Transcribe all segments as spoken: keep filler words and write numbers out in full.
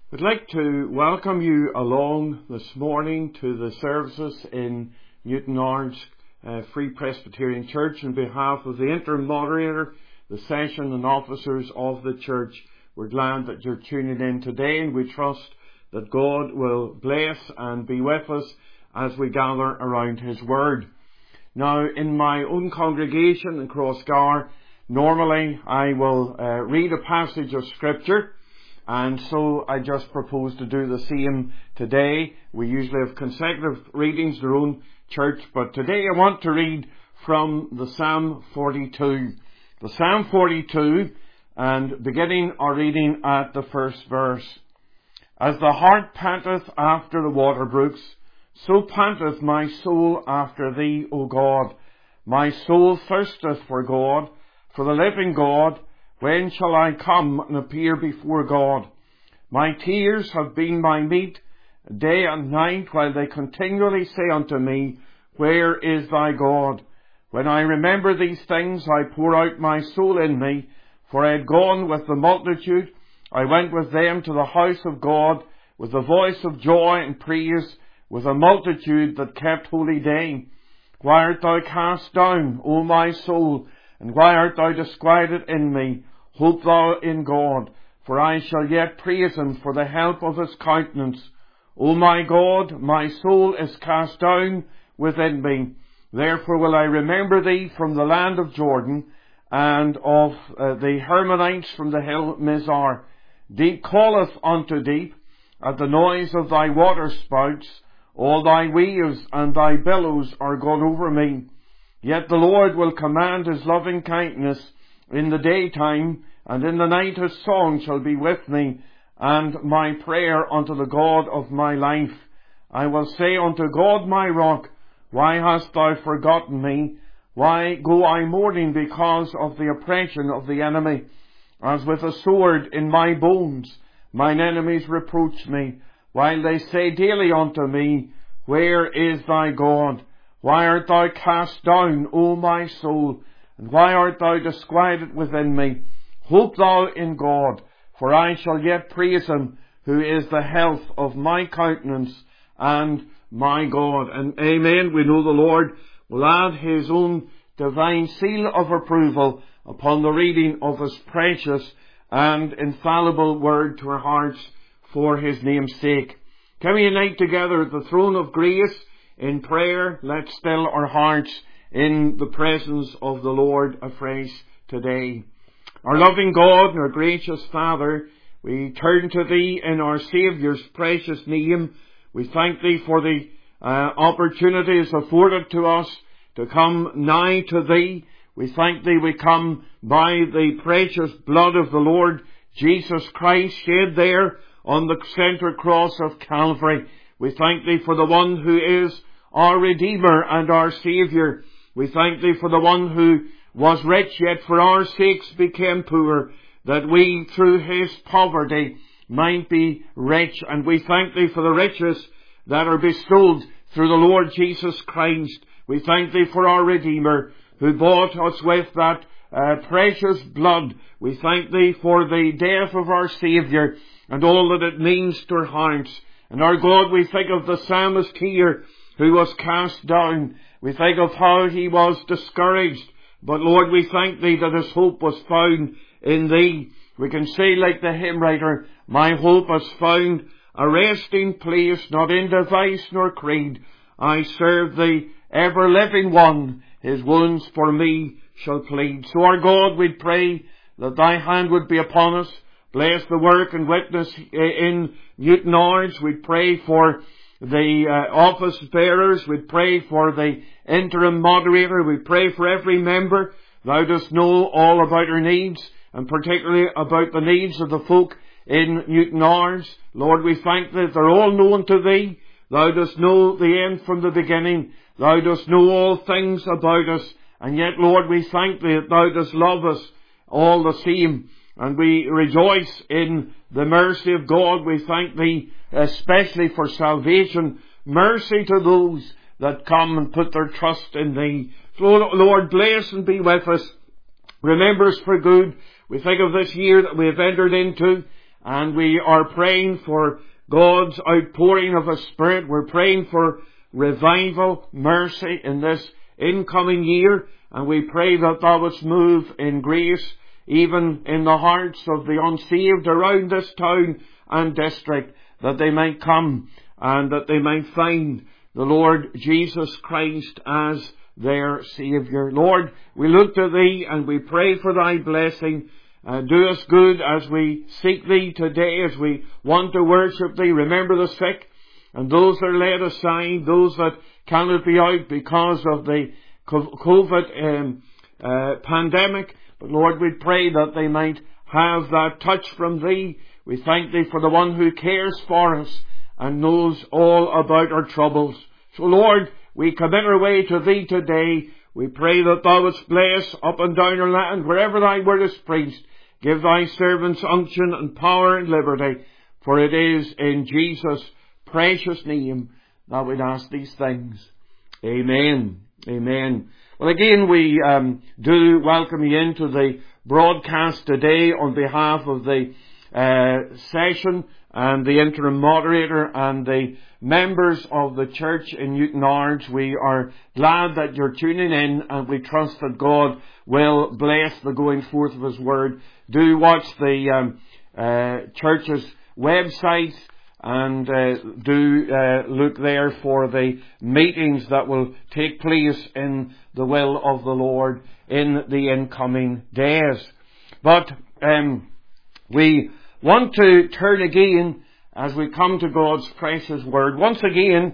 I'd like to welcome you along this morning to the services in Newtownards uh, Free Presbyterian Church on behalf of the interim moderator, the session and officers of the church. We're glad that you're tuning in today, and we trust that God will bless and be with us as we gather around His Word. Now, in my own congregation in Crossgar, normally I will uh, read a passage of Scripture, and so I just propose to do the same today. We usually have consecutive readings in our own church, but today I want to read from the Psalm forty-two. The Psalm forty-two, and beginning our reading at the first verse. As the hart panteth after the water brooks, so panteth my soul after thee, O God. My soul thirsteth for God, for the living God. When shall I come and appear before God? My tears have been my meat day and night, while they continually say unto me, Where is thy God? When I remember these things, I pour out my soul in me, for I had gone with the multitude. I went with them to the house of God, with the voice of joy and praise, with a multitude that kept holy day. Why art thou cast down, O my soul? And why art thou disquieted in me? Hope thou in God, for I shall yet praise Him for the help of His countenance. O my God, my soul is cast down within me. Therefore will I remember Thee from the land of Jordan, and of uh, the Hermonites from the hill Mizar. Deep calleth unto deep, at the noise of Thy water spouts. All Thy waves and Thy billows are gone over me. Yet the Lord will command His loving kindness in the daytime, and in the night His song shall be with me, and my prayer unto the God of my life. I will say unto God my rock, Why hast Thou forgotten me? Why go I mourning because of the oppression of the enemy? As with a sword in my bones, mine enemies reproach me, while they say daily unto me, Where is thy God? Why art thou cast down, O my soul? And why art thou disquieted within me? Hope thou in God, for I shall yet praise Him, who is the health of my countenance and my God. And amen. We know the Lord will add His own divine seal of approval upon the reading of His precious and infallible word to our hearts for His name's sake. Can we unite together at the throne of grace in prayer? Let's still our hearts in the presence of the Lord afresh today. Our loving God and our gracious Father, we turn to Thee in our Saviour's precious name. We thank Thee for the uh, opportunities afforded to us to come nigh to Thee. We thank Thee we come by the precious blood of the Lord Jesus Christ shed there on the center cross of Calvary. We thank Thee for the one who is our Redeemer and our Saviour. We thank Thee for the one who was rich, yet for our sakes became poor, that we through His poverty might be rich. And we thank Thee for the riches that are bestowed through the Lord Jesus Christ. We thank Thee for our Redeemer, who bought us with that uh, precious blood. We thank Thee for the death of our Saviour and all that it means to our hearts. And our God, we think of the psalmist here who was cast down. We think of how he was discouraged. But Lord, we thank Thee that his hope was found in Thee. We can say like the hymn writer, My hope has found a resting place, not in device nor creed. I serve the ever-living one, His wounds for me shall plead. So our God, we pray that Thy hand would be upon us. Bless the work and witness in Newtownards. We pray for the uh, office bearers. We pray for the interim moderator. We pray for every member. Thou dost know all about our needs, and particularly about the needs of the folk in Newtownards. Lord, we thank Thee that they're all known to Thee. Thou dost know the end from the beginning. Thou dost know all things about us. And yet, Lord, we thank Thee that Thou dost love us all the same. And we rejoice in the mercy of God. We thank Thee especially for salvation. Mercy to those that come and put their trust in Thee. So, Lord, bless and be with us. Remember us for good. We think of this year that we have entered into, And we are praying for God's outpouring of His Spirit. We're praying for revival, mercy in this incoming year. And we pray that Thou wouldst move in grace, even in the hearts of the unsaved around this town and district, that they might come and that they might find the Lord Jesus Christ as their Saviour. Lord, we look to Thee and we pray for Thy blessing. Uh, do us good as we seek Thee today, as we want to worship Thee. Remember the sick and those that are laid aside, those that cannot be out because of the COVID um, uh, pandemic. But Lord, we pray that they might have that touch from Thee. We thank Thee for the one who cares for us and knows all about our troubles. So Lord, we commit our way to Thee today. We pray that Thou wouldst bless up and down our land, wherever Thy word is preached. Give Thy servants unction and power and liberty, for it is in Jesus' precious name that we ask these things. Amen. Amen. Well, again, we um, do welcome you into the broadcast today on behalf of the uh, session and the interim moderator and the members of the church in Newtownards. We are glad that you're tuning in, and we trust that God will bless the going forth of His Word. Do watch the um, uh, church's website and uh, do uh, look there for the meetings that will take place in the will of the Lord in the incoming days. But um, we want to turn again, as we come to God's precious Word, once again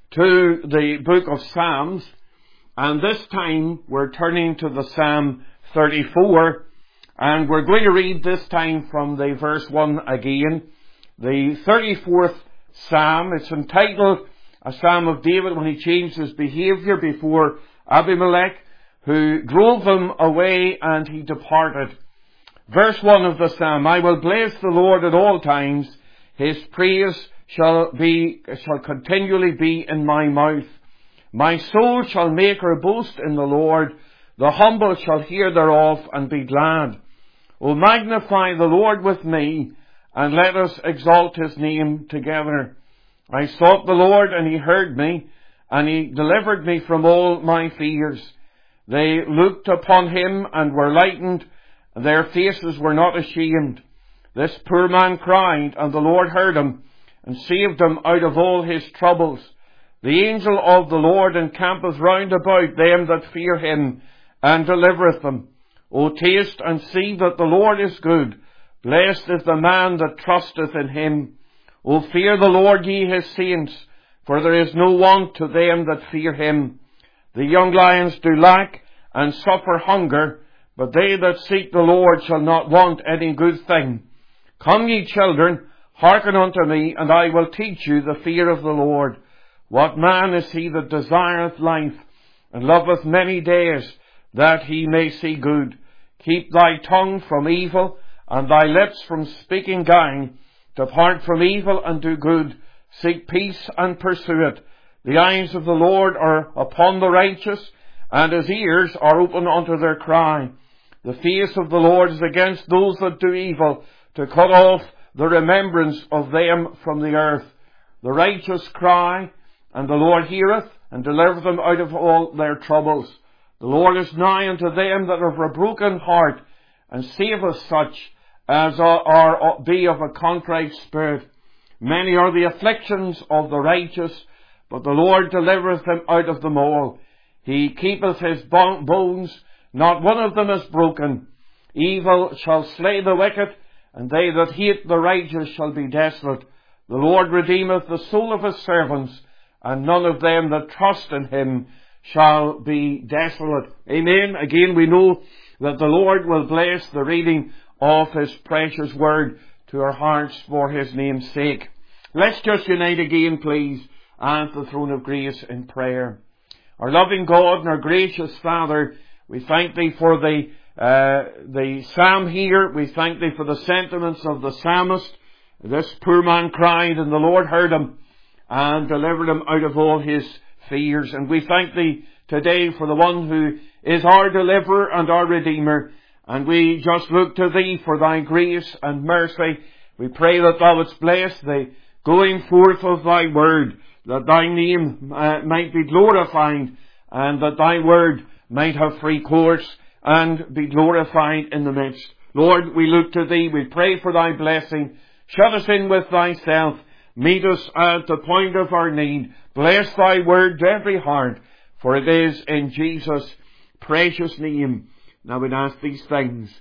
to the book of Psalms. And this time we're turning to the Psalm thirty-four. And we're going to read this time from the verse one again. The thirty-fourth Psalm. It's entitled A Psalm of David when he changed his behaviour before Abimelech, who drove him away, and he departed. Verse one of the Psalm. I will bless the Lord at all times. His praise shall be, shall continually be in my mouth. My soul shall make her boast in the Lord. The humble shall hear thereof and be glad. O magnify the Lord with me, and let us exalt His name together. I sought the Lord, and He heard me, and He delivered me from all my fears. They looked upon Him and were lightened, and their faces were not ashamed. This poor man cried, and the Lord heard him, and saved him out of all his troubles. The angel of the Lord encampeth round about them that fear Him, and delivereth them. O taste and see that the Lord is good. Blessed is the man that trusteth in Him. O fear the Lord, ye His saints, for there is no want to them that fear Him. The young lions do lack and suffer hunger, but they that seek the Lord shall not want any good thing. Come, ye children, hearken unto me, and I will teach you the fear of the Lord. What man is he that desireth life, and loveth many days, that he may see good? Keep thy tongue from evil, and thy lips from speaking guile. Depart from evil and do good. Seek peace and pursue it. The eyes of the Lord are upon the righteous, and His ears are open unto their cry. The face of the Lord is against those that do evil, to cut off the remembrance of them from the earth. The righteous cry, and the Lord heareth, and delivereth them out of all their troubles. The Lord is nigh unto them that have a broken heart, and saveth such as are, are be of a contrite spirit. Many are the afflictions of the righteous, but the Lord delivereth them out of them all. He keepeth his bones, not one of them is broken. Evil shall slay the wicked, and they that hate the righteous shall be desolate. The Lord redeemeth the soul of His servants, and none of them that trust in Him shall be desolate. Amen. Again, we know that the Lord will bless the reading of His precious Word to our hearts for His name's sake. Let's just unite again, please, at the throne of grace in prayer. Our loving God and our gracious Father, we thank Thee for the uh, the psalm here. We thank Thee for the sentiments of the psalmist. This poor man cried, and the Lord heard him and delivered him out of all his fears. And we thank Thee today for the one who is our deliverer and our redeemer. And we just look to Thee for Thy grace and mercy. We pray that Thou wouldst bless the going forth of Thy word, that Thy name uh, might be glorified, and that Thy word might have free course and be glorified in the midst. Lord, we look to Thee. We pray for Thy blessing. Shut us in with Thyself. Meet us at the point of our need. Bless Thy word to every heart, for it is in Jesus' precious name that we ask these things.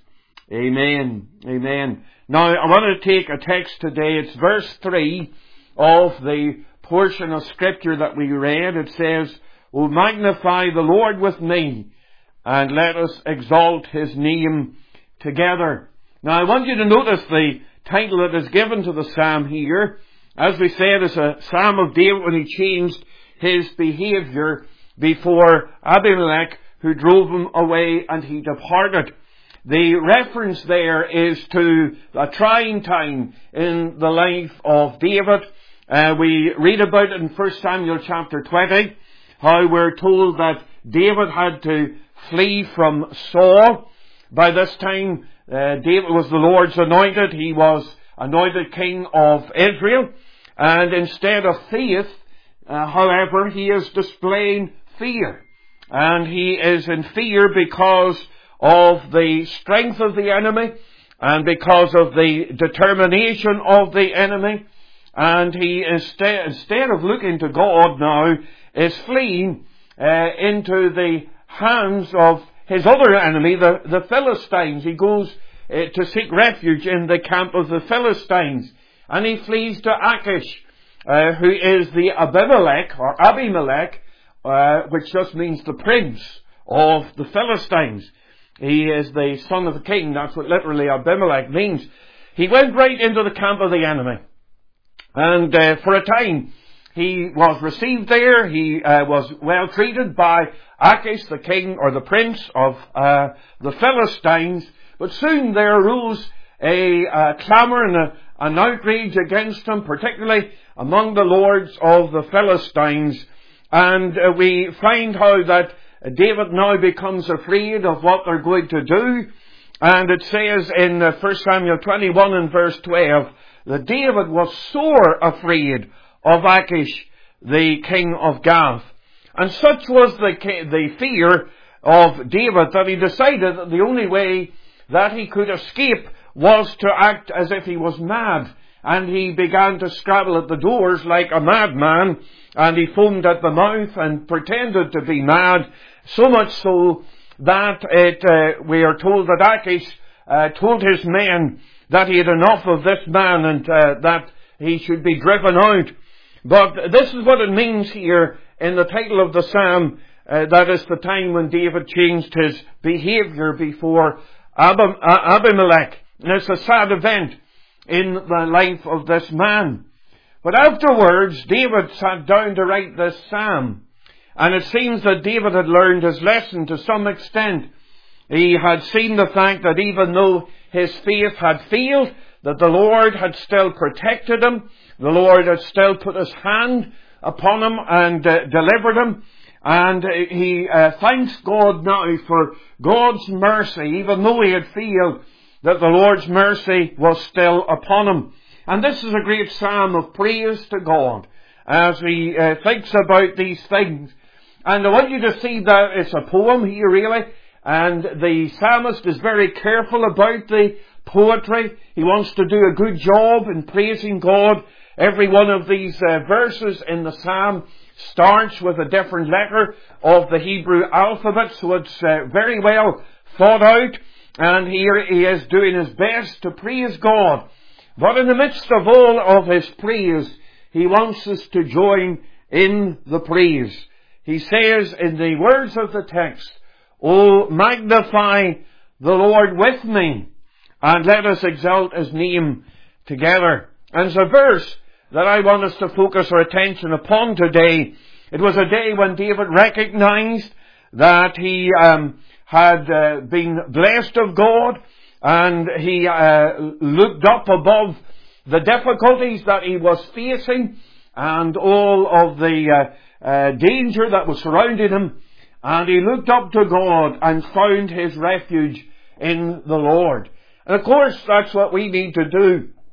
Amen. Amen. Now, I want to take a text today. It's verse three of the portion of Scripture that we read. It says, "O magnify the Lord with me, and let us exalt His name together." Now, I want you to notice the title that is given to the psalm here. As we said, it's a psalm of David when he changed his behaviour before Abimelech, who drove him away, and he departed. The reference there is to a trying time in the life of David. Uh, we read about it in First Samuel chapter twenty, how we're told that David had to flee from Saul. By this time, uh, David was the Lord's anointed. He was anointed king of Israel. And instead of faith, uh, however, he is displaying fear. And he is in fear because of the strength of the enemy and because of the determination of the enemy. And he, instead, instead of looking to God now, is fleeing uh, into the hands of his other enemy, the, the Philistines. He goes uh, to seek refuge in the camp of the Philistines. And he flees to Achish, uh, who is the Abimelech, or Abimelech, uh, which just means the prince of the Philistines. He is the son of the king. That's what literally Abimelech means. He went right into the camp of the enemy. And uh, for a time, he was received there. He uh, was well treated by Achish, the king or the prince of uh, the Philistines. But soon there arose a uh, clamour and a, an outrage against him, particularly among the lords of the Philistines. And uh, we find how that David now becomes afraid of what they're going to do. And it says in uh, First Samuel twenty-one and verse twelve that David was sore afraid of Achish, the king of Gath. And such was the, the fear of David that he decided that the only way that he could escape was to act as if he was mad. And he began to scrabble at the doors like a madman, and he foamed at the mouth and pretended to be mad, so much so that it, uh, we are told that Achish uh, told his men that he had enough of this man and uh, that he should be driven out. But this is what it means here in the title of the psalm. Uh, that is the time when David changed his behaviour before Abim- Abimelech. And it's a sad event in the life of this man. But afterwards, David sat down to write this psalm. And it seems that David had learned his lesson to some extent. He had seen the fact that even though his faith had failed, that the Lord had still protected him. The Lord had still put His hand upon him and uh, delivered him. And uh, he uh, thanks God now for God's mercy, even though he had failed, that the Lord's mercy was still upon him. And this is a great psalm of praise to God as he uh, thinks about these things. And I want you to see that it's a poem here, really. And the psalmist is very careful about the poetry. He wants to do a good job in praising God. Every one of these uh, verses in the psalm starts with a different letter of the Hebrew alphabet, so it's uh, very well thought out. And here he is doing his best to praise God. But in the midst of all of his praise, he wants us to join in the praise. He says in the words of the text, "O magnify the Lord with me, and let us exalt His name together." And it's a verse that I want us to focus our attention upon today. It was a day when David recognized that he um, had uh, been blessed of God, and he uh, looked up above the difficulties that he was facing and all of the uh, uh, danger that was surrounding him, and he looked up to God and found his refuge in the Lord. And of course, that's what we need to do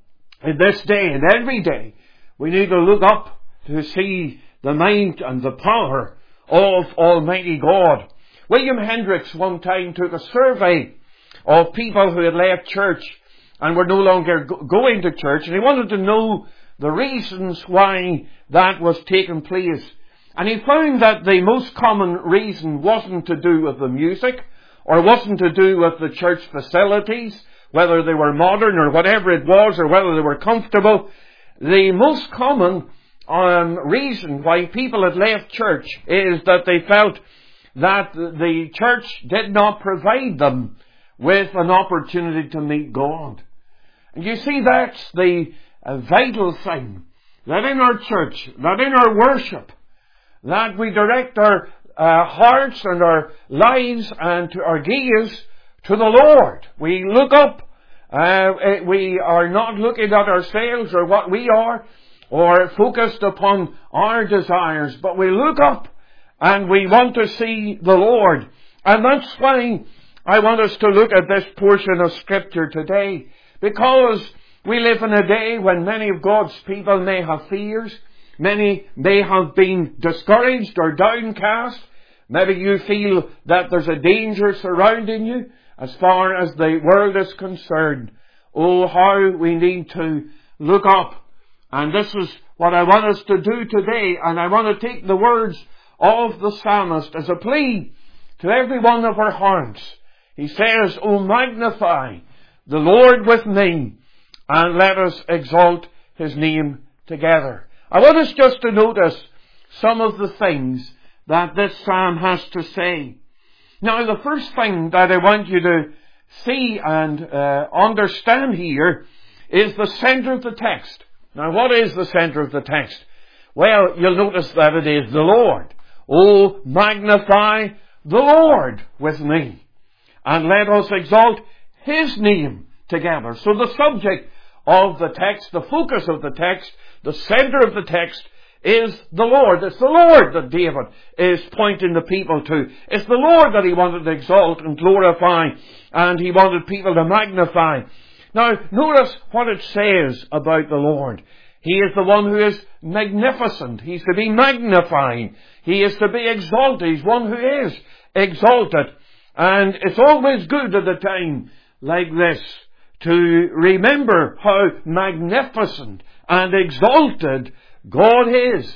in this day and every day, we need to look up to see the might and the power of Almighty God. William Hendricks one time took a survey of people who had left church and were no longer go- going to church, and he wanted to know the reasons why that was taking place. And he found that the most common reason wasn't to do with the music, or wasn't to do with the church facilities, whether they were modern or whatever it was, or whether they were comfortable. The most common um, reason why people had left church is that they felt that the church did not provide them with an opportunity to meet God. And you see, that's the uh, vital thing, that in our church, that in our worship, that we direct our uh, hearts and our lives and to our gaze to the Lord. We look up. Uh, we are not looking at ourselves or what we are, or focused upon our desires, but we look up and we want to see the Lord. And that's why I want us to look at this portion of Scripture today, because we live in a day when many of God's people may have fears. Many may have been discouraged or downcast. Maybe you feel that there's a danger surrounding you as far as the world is concerned. Oh, how we need to look up. And this is what I want us to do today. And I want to take the words of the psalmist as a plea to every one of our hearts. He says, "O magnify the Lord with me, and let us exalt His name together." I want us just to notice some of the things that this psalm has to say. Now, the first thing that I want you to see and uh, understand here is the center of the text. Now, what is the center of the text? Well, you'll notice that it is the Lord. "Oh, magnify the Lord with me, and let us exalt His name together." So the subject of the text, the focus of the text, the center of the text is the Lord. It's the Lord that David is pointing the people to. It's the Lord that he wanted to exalt and glorify, and he wanted people to magnify. Now, notice what it says about the Lord. He is the one who is magnificent. He's to be magnifying. He is to be exalted. He's one who is exalted. And it's always good at a time like this to remember how magnificent and exalted God is.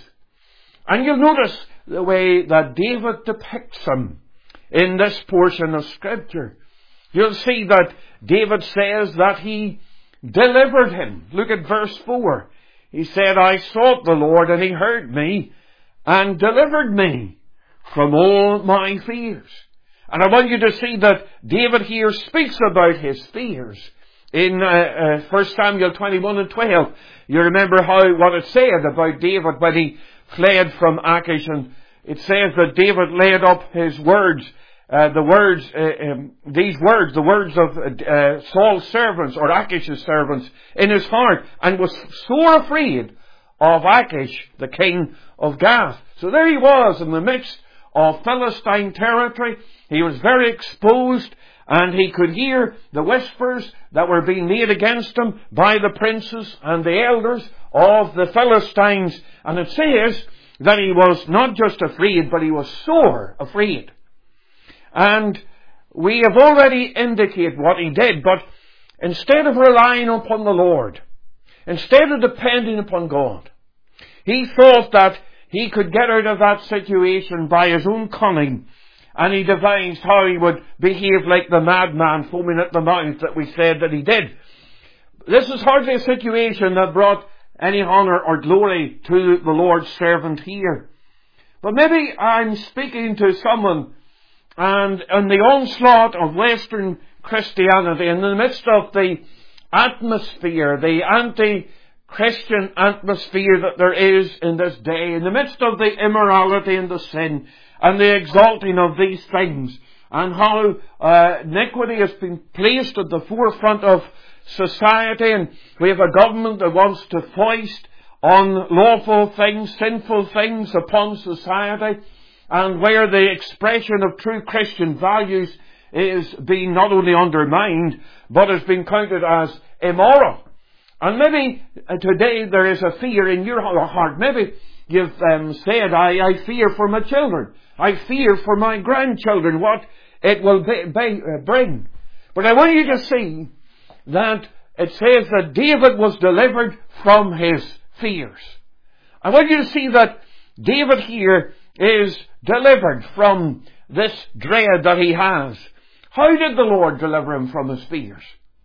And you'll notice the way that David depicts Him in this portion of Scripture. You'll see that David says that He delivered him. Look at verse four. He said, "I sought the Lord, and He heard me, and delivered me from all my fears." And I want you to see that David here speaks about his fears. In uh, uh, First Samuel twenty-one and twelve, you remember how what it said about David when he fled from Achish, and it says that David laid up his words, uh, the words, uh, um, these words, the words of uh, Saul's servants or Achish's servants in his heart, and was sore afraid of Achish, the king of Gath. So there he was in the midst of Philistine territory. He was very exposed, and he could hear the whispers that were being made against him by the princes and the elders of the Philistines. And it says that he was not just afraid, but he was sore afraid. And we have already indicated what he did, but instead of relying upon the Lord, instead of depending upon God, he thought that he could get out of that situation by his own cunning. And he devised how he would behave like the madman foaming at the mouth that we said that he did. This is hardly a situation that brought any honour or glory to the Lord's servant here. But maybe I'm speaking to someone, and in the onslaught of Western Christianity, in the midst of the atmosphere, the anti-Christian atmosphere that there is in this day, in the midst of the immorality and the sin, and the exalting of these things, and how uh, iniquity has been placed at the forefront of society, and we have a government that wants to foist unlawful things, sinful things upon society, and where the expression of true Christian values is being not only undermined, but is being counted as immoral. And maybe uh, today there is a fear in your heart. Maybe you've um, said, I, I fear for my children. I fear for my grandchildren, what it will be, be, uh, bring. But I want you to see that it says that David was delivered from his fears. I want you to see that David here is delivered from this dread that he has. How did the Lord deliver him from his fears?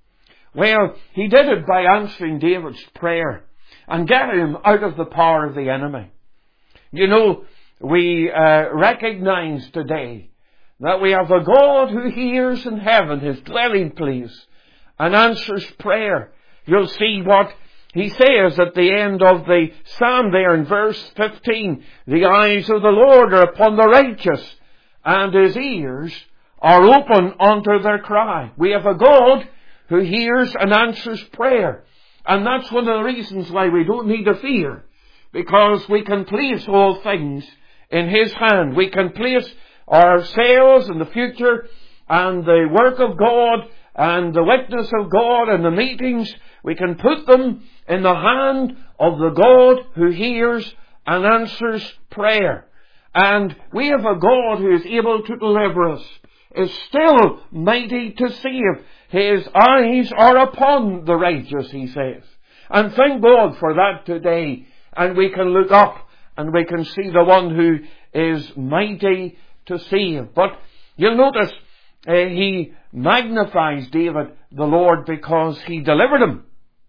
Well, He did it by answering David's prayer and getting him out of the power of the enemy. You know, we uh, recognize today that we have a God who hears in heaven, His dwelling place, and answers prayer. You'll see what He says at the end of the psalm there in verse fifteen. The eyes of the Lord are upon the righteous, and His ears are open unto their cry. We have a God who hears and answers prayer. And that's one of the reasons why we don't need to fear. Because we can place all things in His hand. We can place ourselves and the future and the work of God and the witness of God and the meetings. We can put them in the hand of the God who hears and answers prayer. And we have a God who is able to deliver us, is still mighty to save. His eyes are upon the righteous, He says. And thank God for that today. And we can look up and we can see the one who is mighty to save. But you'll notice uh, He magnifies David, the Lord, because He delivered him.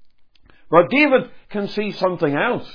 But David can see something else.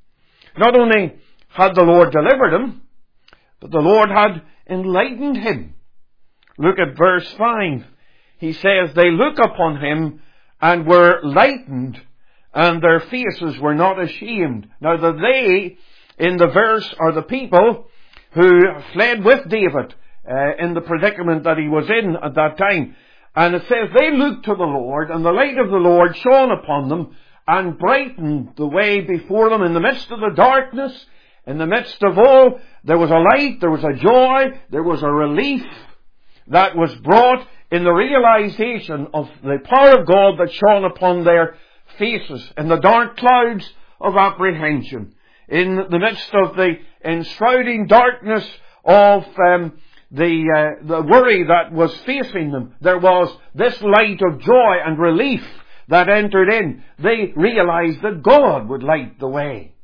Not only had the Lord delivered him, but the Lord had enlightened him. Look at verse five. He says, they look upon him and were lightened, and their faces were not ashamed. Now the they in the verse are the people who fled with David uh, in the predicament that he was in at that time. And it says they looked to the Lord, and the light of the Lord shone upon them and brightened the way before them. In the midst of the darkness, in the midst of all, there was a light, there was a joy, there was a relief that was brought in the realization of the power of God that shone upon their faces in the dark clouds of apprehension. In the midst of the enshrouding darkness of um, the uh, the worry that was facing them, there was this light of joy and relief that entered in. They realized that God would light the way.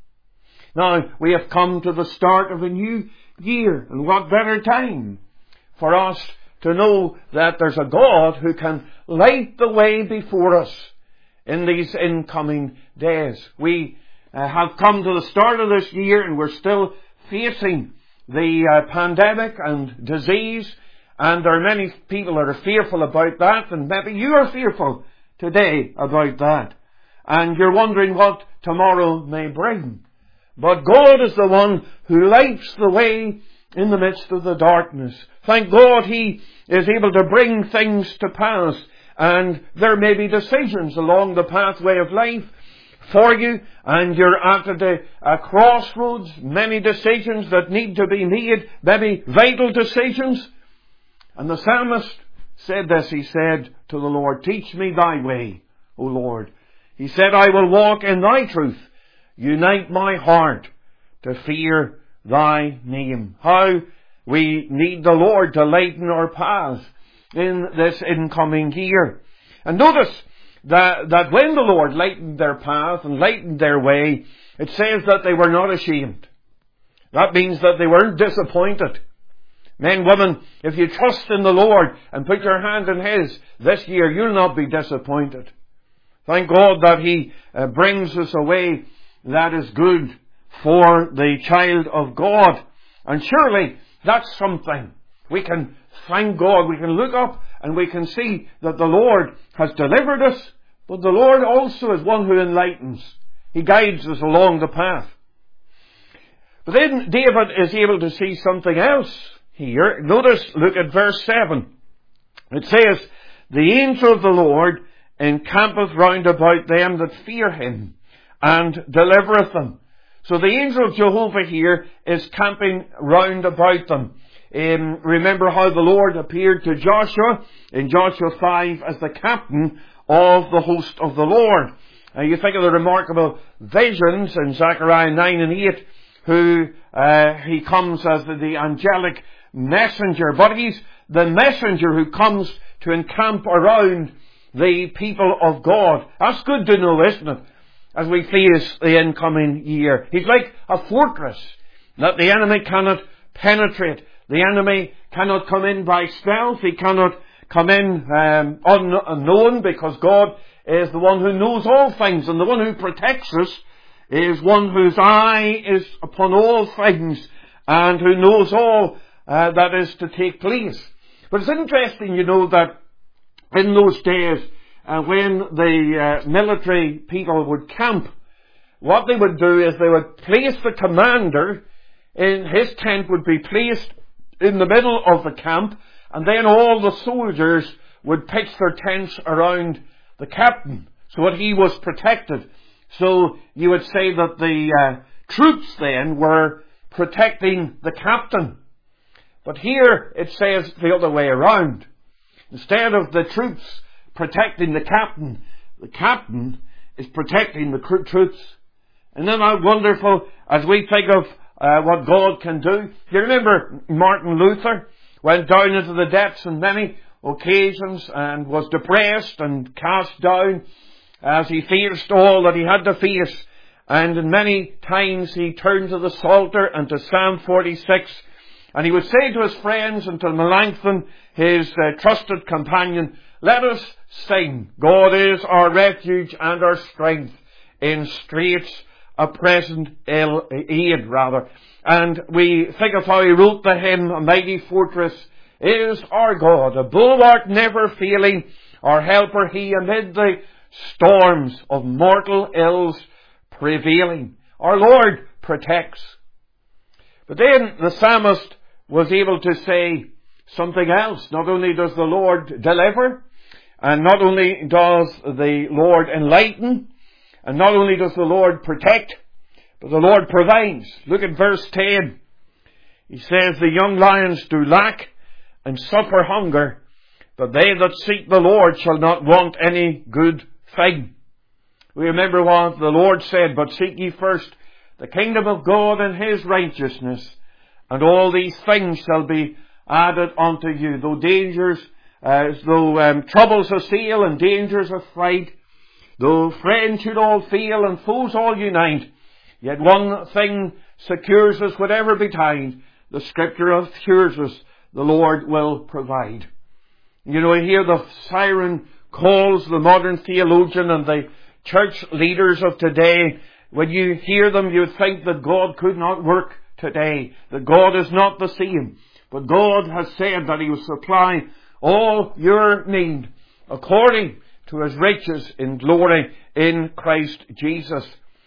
Now, we have come to the start of a new year, and what better time for us to know that there's a God who can light the way before us in these incoming days. We uh, have come to the start of this year, and we're still facing the uh, pandemic and disease, and there are many people that are fearful about that, and maybe you are fearful today about that, and you're wondering what tomorrow may bring. But God is the one who lights the way in the midst of the darkness. Thank God He is able to bring things to pass, and there may be decisions along the pathway of life for you, and you're at a, a crossroads, many decisions that need to be made, maybe vital decisions. And the psalmist said this, he said to the Lord, teach me thy way, O Lord. He said, I will walk in thy truth. Unite my heart to fear thy name. How we need the Lord to lighten our paths in this incoming year. And notice that, that when the Lord lightened their path and lightened their way, it says that they were not ashamed. That means that they weren't disappointed. Men, women, if you trust in the Lord and put your hand in His this year, you'll not be disappointed. Thank God that He uh, brings us a way that is good for the child of God. And surely that's something. We can thank God. We can look up and we can see that the Lord has delivered us, but the Lord also is one who enlightens. He guides us along the path. But then David is able to see something else here. Notice, look at verse seven. It says, the angel of the Lord encampeth round about them that fear Him, and delivereth them. So the angel of Jehovah here is camping round about them. Um, remember how the Lord appeared to Joshua in Joshua five as the captain of the host of the Lord. Uh, you think of the remarkable visions in Zechariah nine and eight, who uh, he comes as the, the angelic messenger, but he's the messenger who comes to encamp around the people of God. That's good to know, isn't it? As we face the incoming year. He's like a fortress that the enemy cannot penetrate. The enemy cannot come in by stealth. He cannot come in um, unknown, because God is the one who knows all things, and the one who protects us is one whose eye is upon all things and who knows all uh, that is to take place. But it's interesting, you know, that in those days, uh, when the uh, military people would camp, what they would do is they would place the commander in his tent, would be placed in the middle of the camp, and then all the soldiers would pitch their tents around the captain so that he was protected. So you would say that the uh, troops then were protecting the captain. But here it says the other way around. Instead of the troops protecting the captain, the captain is protecting the troops. Isn't that wonderful as we think of uh, what God can do? You remember Martin Luther went down into the depths on many occasions and was depressed and cast down as he faced all that he had to face. And in many times he turned to the Psalter and to Psalm forty-six, and he would say to his friends and to Melanchthon, his uh, trusted companion, "Let us sing, God is our refuge and our strength, in straits a present aid," rather. And we think of how he wrote the hymn, "A mighty fortress is our God, a bulwark never failing, our helper he amid the storms of mortal ills prevailing." Our Lord protects. But then the psalmist was able to say something else. Not only does the Lord deliver, and not only does the Lord enlighten, and not only does the Lord protect, but the Lord provides. Look at verse ten. He says, "The young lions do lack and suffer hunger, but they that seek the Lord shall not want any good thing." We remember what the Lord said, "But seek ye first the kingdom of God and his righteousness, and all these things shall be added unto you." Though dangers, uh, though um, troubles assail and dangers affright, though friends should all fail and foes all unite, yet one thing secures us whatever betide, the Scripture assures us the Lord will provide. You know, hear the siren calls, the modern theologian and the church leaders of today. When you hear them, you think that God could not work today, that God is not the same. But God has said that he will supply all your need according to his riches in glory in Christ Jesus.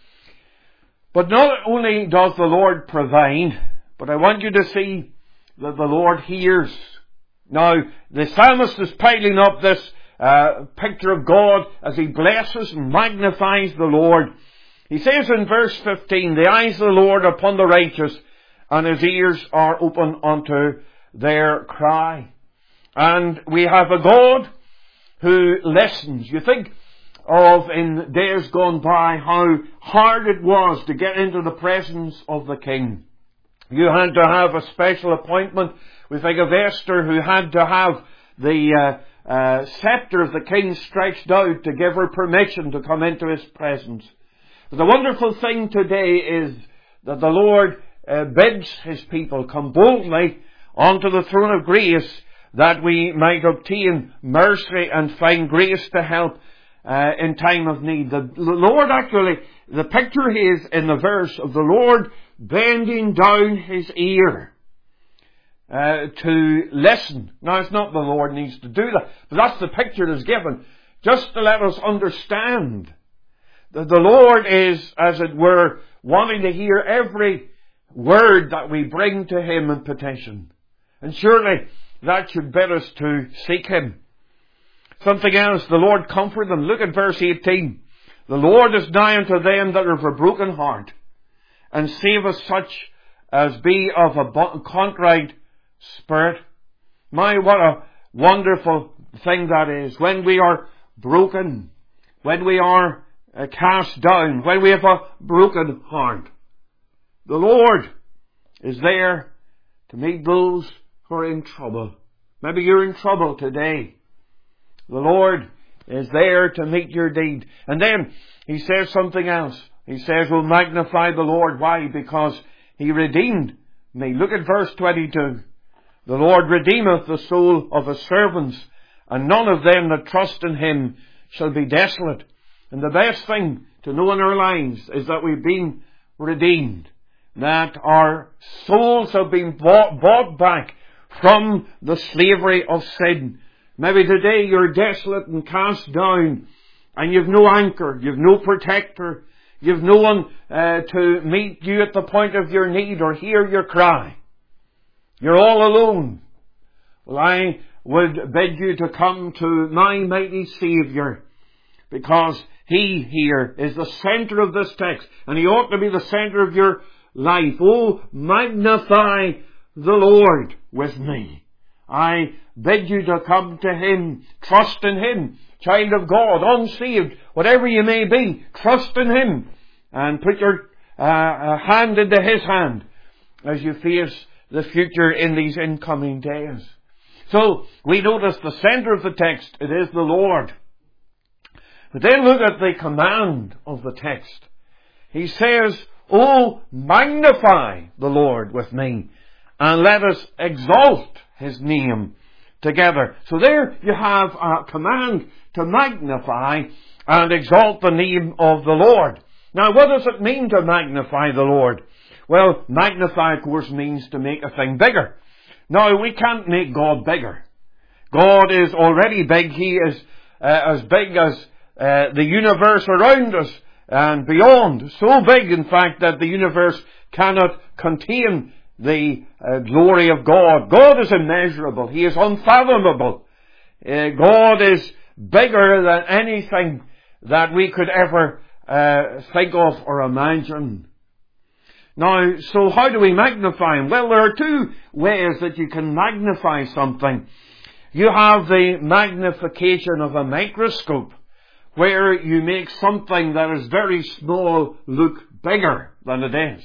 But not only does the Lord provide, but I want you to see that the Lord hears. Now, the psalmist is piling up this uh, picture of God as he blesses and magnifies the Lord. He says in verse fifteen, "The eyes of the Lord upon the righteous, and his ears are open unto their cry." And we have a God who listens. You think of in days gone by how hard it was to get into the presence of the king. You had to have a special appointment. We think of Esther, who had to have the uh, uh, scepter of the king stretched out to give her permission to come into his presence. But the wonderful thing today is that the Lord uh, bids his people come boldly onto the throne of grace, that we might obtain mercy and find grace to help uh, in time of need. The Lord actually, the picture is in the verse of the Lord bending down his ear uh, to listen. Now, it's not the Lord needs to do that, but that's the picture that's given, just to let us understand that the Lord is, as it were, wanting to hear every word that we bring to him in petition. And surely that should bid us to seek him. Something else, the Lord comfort them. Look at verse eighteen. "The Lord is nigh unto them that are of a broken heart, and saveth such as be of a contrite spirit." My, what a wonderful thing that is. When we are broken, when we are uh, cast down, when we have a broken heart, the Lord is there to meet those who are in trouble. Maybe you're in trouble today. The Lord is there to meet your need. And then He says something else. He says, we'll magnify the Lord. Why? Because He redeemed me. Look at verse twenty-two. The Lord redeemeth the soul of His servants, and none of them that trust in Him shall be desolate. And the best thing to know in our lives is that we've been redeemed. That our souls have been bought, bought back from the slavery of sin. Maybe today you're desolate and cast down, and you've no anchor, you've no protector, you've no one uh, to meet you at the point of your need or hear your cry. You're all alone. Well, I would bid you to come to my mighty Saviour, because He here is the centre of this text, and He ought to be the centre of your life. Oh, magnify the Lord with me. I bid you to come to Him, trust in Him, child of God, unsaved, whatever you may be, trust in Him, and put your uh, hand into His hand as you face the future in these incoming days. So, we notice the centre of the text, it is the Lord. But then look at the command of the text. He says, oh, magnify the Lord with me, and let us exalt His name together. So there you have a command to magnify and exalt the name of the Lord. Now, what does it mean to magnify the Lord? Well, magnify, of course, means to make a thing bigger. Now, we can't make God bigger. God is already big. He is uh, as big as uh, the universe around us and beyond. So big, in fact, that the universe cannot contain the uh, glory of God. God is immeasurable. He is unfathomable. Uh, God is bigger than anything that we could ever uh, think of or imagine. Now, so how do we magnify Him? Well, there are two ways that you can magnify something. You have the magnification of a microscope, where you make something that is very small look bigger than it is.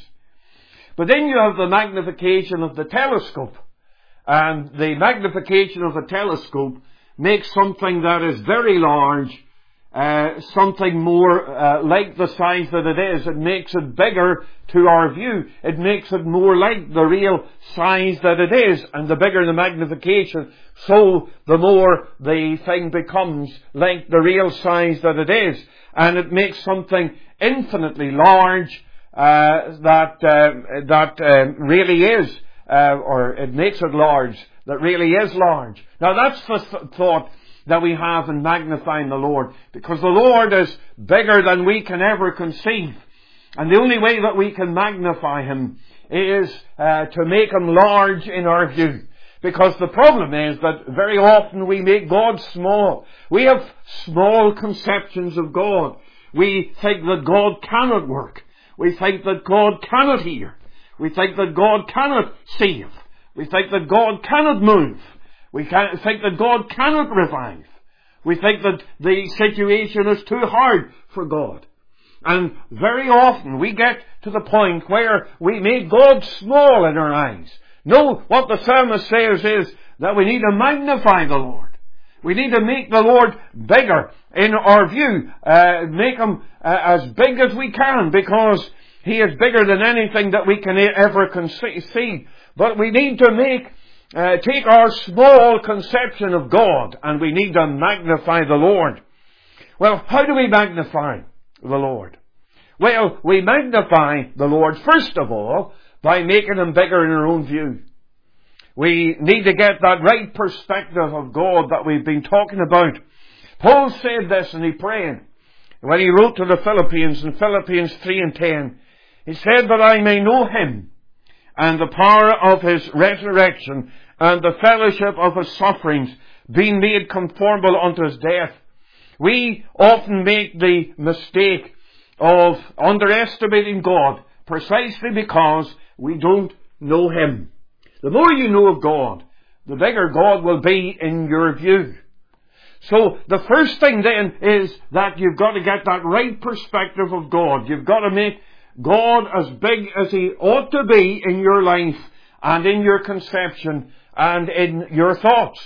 But then you have the magnification of the telescope. And the magnification of the telescope makes something that is very large, uh, something more uh, like the size that it is. It makes it bigger to our view. It makes it more like the real size that it is. And the bigger the magnification, so the more the thing becomes like the real size that it is. And it makes something infinitely large, Uh, that uh, that uh, really is, uh, or it makes it large, that really is large. Now that's the th- thought that we have in magnifying the Lord, because the Lord is bigger than we can ever conceive. And the only way that we can magnify Him is uh, to make Him large in our view. Because the problem is that very often we make God small. We have small conceptions of God. We think that God cannot work. We think that God cannot hear. We think that God cannot save. We think that God cannot move. We think that God cannot revive. We think that the situation is too hard for God. And very often we get to the point where we make God small in our eyes. No, what the psalmist says is that we need to magnify the Lord. We need to make the Lord bigger in our view. Uh, make Him uh, as big as we can, because He is bigger than anything that we can ever conceive. But we need to make, uh, take our small conception of God, and we need to magnify the Lord. Well, how do we magnify the Lord? Well, we magnify the Lord, first of all, by making Him bigger in our own view. We need to get that right perspective of God that we've been talking about. Paul said this, and he prayed when he wrote to the Philippians in Philippians three and ten. He said, that I may know Him, and the power of His resurrection, and the fellowship of His sufferings, being made conformable unto His death. We often make the mistake of underestimating God, precisely because we don't know Him. The more you know of God, the bigger God will be in your view. So the first thing then is that you've got to get that right perspective of God. You've got to make God as big as He ought to be in your life and in your conception and in your thoughts.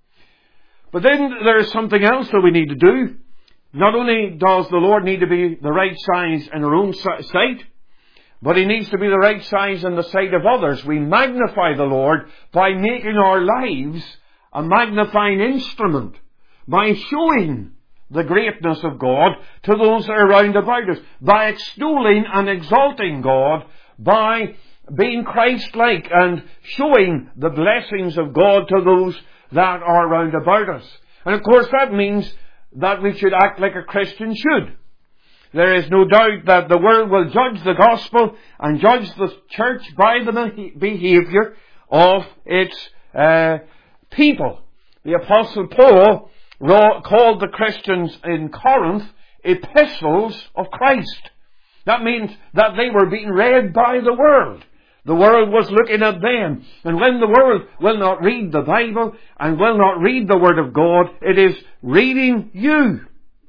But then there's something else that we need to do. Not only does the Lord need to be the right size in our own sight, but He needs to be the right size in the sight of others. We magnify the Lord by making our lives a magnifying instrument, by showing the greatness of God to those that are round about us, by extolling and exalting God, by being Christ-like and showing the blessings of God to those that are round about us. And of course that means that we should act like a Christian should. There is no doubt that the world will judge the gospel and judge the church by the behaviour of its uh, people. The Apostle Paul called the Christians in Corinth epistles of Christ. That means that they were being read by the world. The world was looking at them. And when the world will not read the Bible and will not read the Word of God, it is reading you.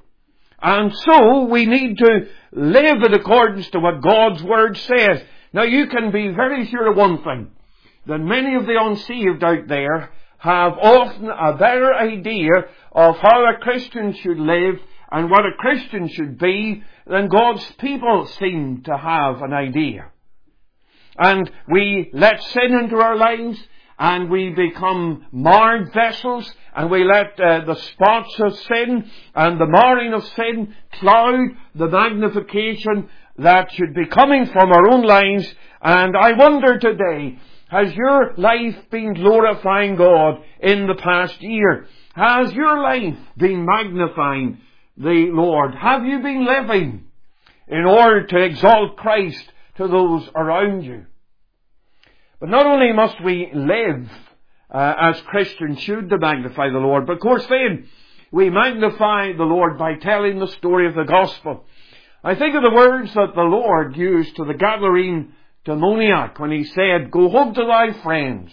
And so we need to live in accordance to what God's Word says. Now you can be very sure of one thing, that many of the unsaved out there have often a better idea of how a Christian should live and what a Christian should be than God's people seem to have an idea. And we let sin into our lives, and we become marred vessels, and we let uh, the spots of sin and the marring of sin cloud the magnification that should be coming from our own lives. And I wonder today, has your life been glorifying God in the past year? Has your life been magnifying the Lord? Have you been living in order to exalt Christ to those around you? But not only must we live uh, as Christians should to magnify the Lord, but of course then we magnify the Lord by telling the story of the gospel. I think of the words that the Lord used to the Gadarene demoniac when He said, "Go home to thy friends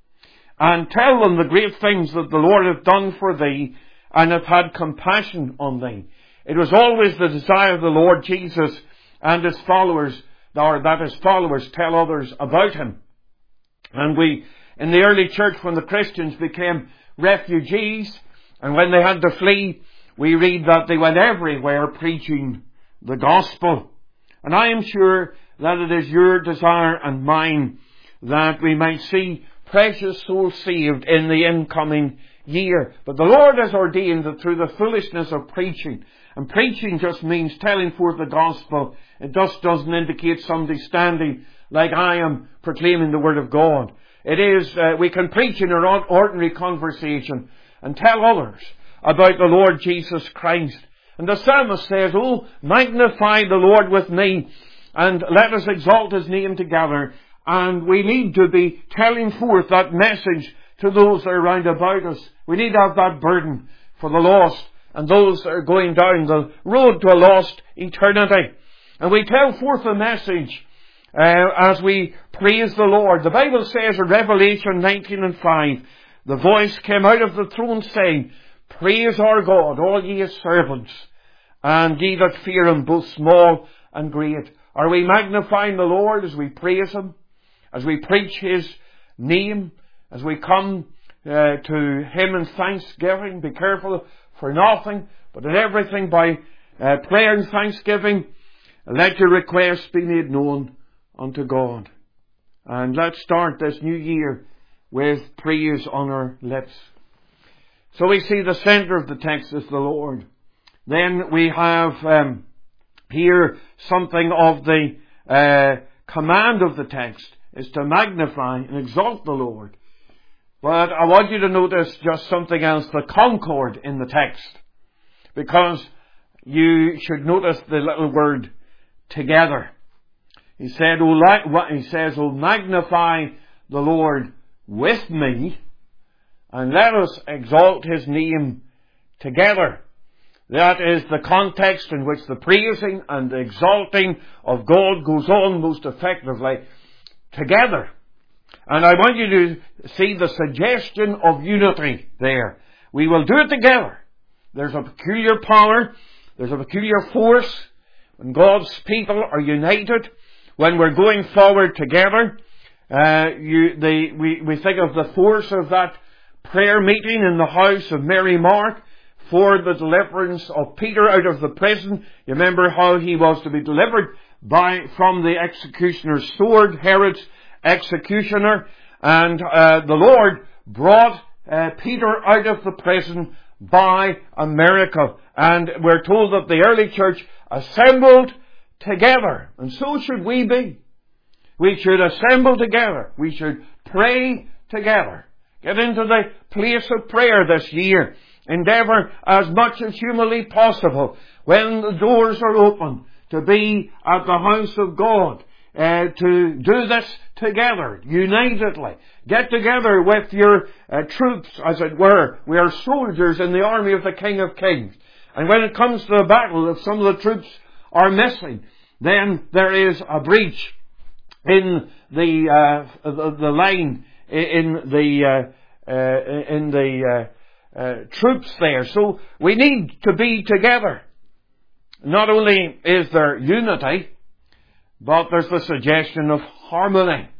and tell them the great things that the Lord hath done for thee and hath had compassion on thee." It was always the desire of the Lord Jesus and His followers, or that His followers tell others about Him. And we, in the early church, when the Christians became refugees and when they had to flee, we read that they went everywhere preaching the gospel. And I am sure that it is your desire and mine that we might see precious souls saved in the incoming year. But the Lord has ordained that through the foolishness of preaching, and preaching just means telling forth the gospel. It just doesn't indicate somebody standing like I am proclaiming the Word of God. It is, uh, we can preach in our ordinary conversation and tell others about the Lord Jesus Christ. And the psalmist says, "Oh, magnify the Lord with me, and let us exalt His name together." And we need to be telling forth that message to those that are round about us. We need to have that burden for the lost and those that are going down the road to a lost eternity. And we tell forth the message uh, as we praise the Lord. The Bible says in Revelation nineteen and five, the voice came out of the throne saying, "Praise our God, all ye His servants, and ye that fear Him, both small and great." Are we magnifying the Lord as we praise Him, as we preach His name, as we come uh, to Him in thanksgiving? Be careful for nothing, but in everything by uh, prayer and thanksgiving, let your requests be made known unto God. And let's start this new year with praise on our lips. So we see the centre of the text is the Lord. Then we have um, here something of the uh, command of the text is to magnify and exalt the Lord. But I want you to notice just something else, the concord in the text. Because you should notice the little word together. He said, oh, he says, "Oh, magnify the Lord with me, and let us exalt His name together." That is the context in which the praising and the exalting of God goes on most effectively together. And I want you to see the suggestion of unity there. We will do it together. There's a peculiar power. There's a peculiar force when God's people are united, when we're going forward together. Uh, you, the, we, we think of the force of that prayer meeting in the house of Mary Mark for the deliverance of Peter out of the prison. You remember how he was to be delivered by, from the executioner's sword, Herod's executioner, and uh, the Lord brought uh, Peter out of the prison by a miracle. And we're told that the early church assembled together, and so should we be. We should assemble together. We should pray together. Get into the place of prayer this year. Endeavour as much as humanly possible, when the doors are open, to be at the house of God, uh, to do this together, unitedly. Get together with your uh, troops, as it were. We are soldiers in the army of the King of Kings. And when it comes to the battle, if some of the troops are missing, then there is a breach in the uh, the, the line, in the uh, uh, in the uh, uh, troops there. So we need to be together. Not only is there unity, but there's the suggestion of harmony.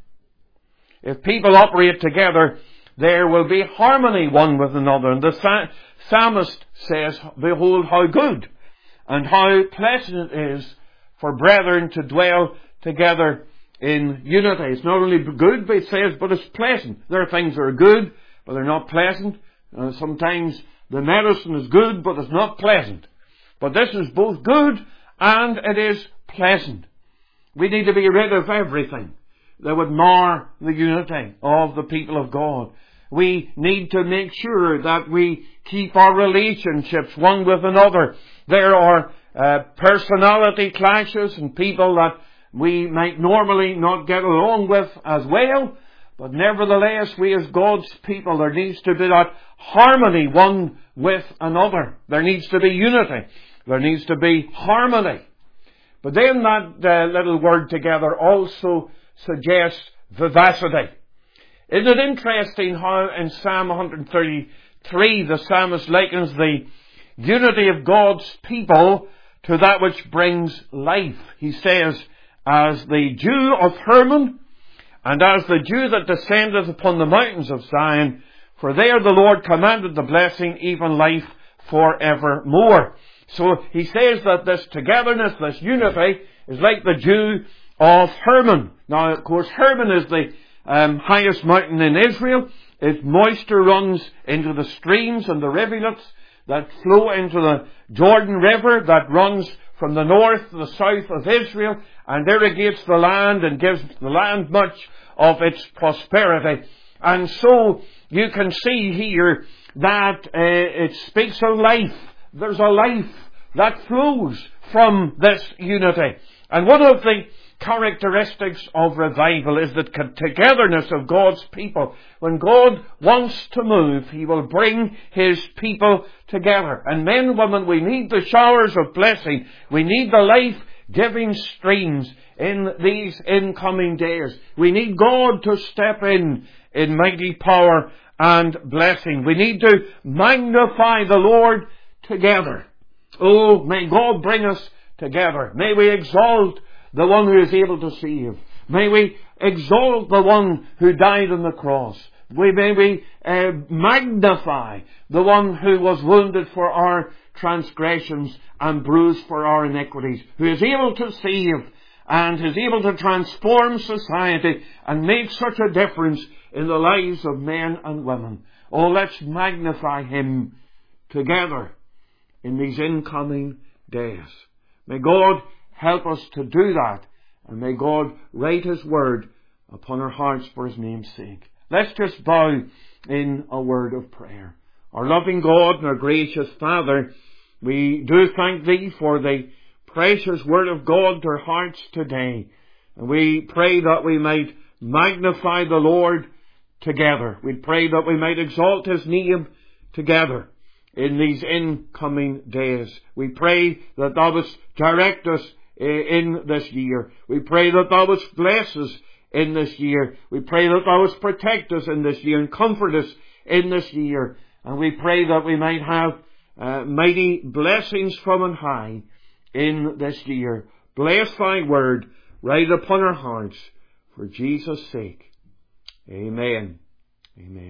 If people operate together, there will be harmony one with another. And the sa- psalmist says, "Behold how good and how pleasant it is for brethren to dwell together in unity." It's not only good, but it says, but it's pleasant. There are things that are good, but they're not pleasant. Uh, sometimes the medicine is good, but it's not pleasant. But this is both good and it is pleasant. We need to be rid of everything that would mar the unity of the people of God. We need to make sure that we keep our relationships one with another. There are uh, personality clashes and people that we might normally not get along with as well, but nevertheless, we as God's people, there needs to be that harmony one with another. There needs to be unity. There needs to be harmony. But then that uh, little word together also suggests vivacity. Isn't it interesting how in Psalm one thirty-three the psalmist likens the unity of God's people to that which brings life? He says, "As the dew of Hermon, and as the dew that descendeth upon the mountains of Zion, for there the Lord commanded the blessing, even life for evermore." So he says that this togetherness, this unity, is like the dew of Hermon. Now, of course, Hermon is the um, highest mountain in Israel. Its moisture runs into the streams and the rivulets that flow into the Jordan River that runs from the north to the south of Israel and irrigates the land and gives the land much of its prosperity. And so you can see here that uh, it speaks of life. There's a life that flows from this unity. And one of the characteristics of revival is the togetherness of God's people. When God wants to move, He will bring His people together. And men and women, we need the showers of blessing. We need the life-giving streams in these incoming days. We need God to step in in mighty power and blessing. We need to magnify the Lord together. Oh, may God bring us together. May we exalt the one who is able to save. May we exalt the one who died on the cross. We may we uh, magnify the one who was wounded for our transgressions and bruised for our iniquities, who is able to save and is able to transform society and make such a difference in the lives of men and women. Oh, let's magnify Him together in these incoming days. May God help us to do that, and may God write His word upon our hearts for His name's sake. Let's just bow in a word of prayer. Our loving God and our gracious Father, we do thank Thee for the precious word of God to our hearts today. And we pray that we might magnify the Lord together. We pray that we might exalt His name together in these incoming days. We pray that Thou wouldst direct us in this year. We pray that Thou wouldst bless us in this year. We pray that Thou wouldst protect us in this year and comfort us in this year. And we pray that we might have uh, mighty blessings from on high in this year. Bless thy word right upon our hearts for Jesus' sake. Amen. Amen.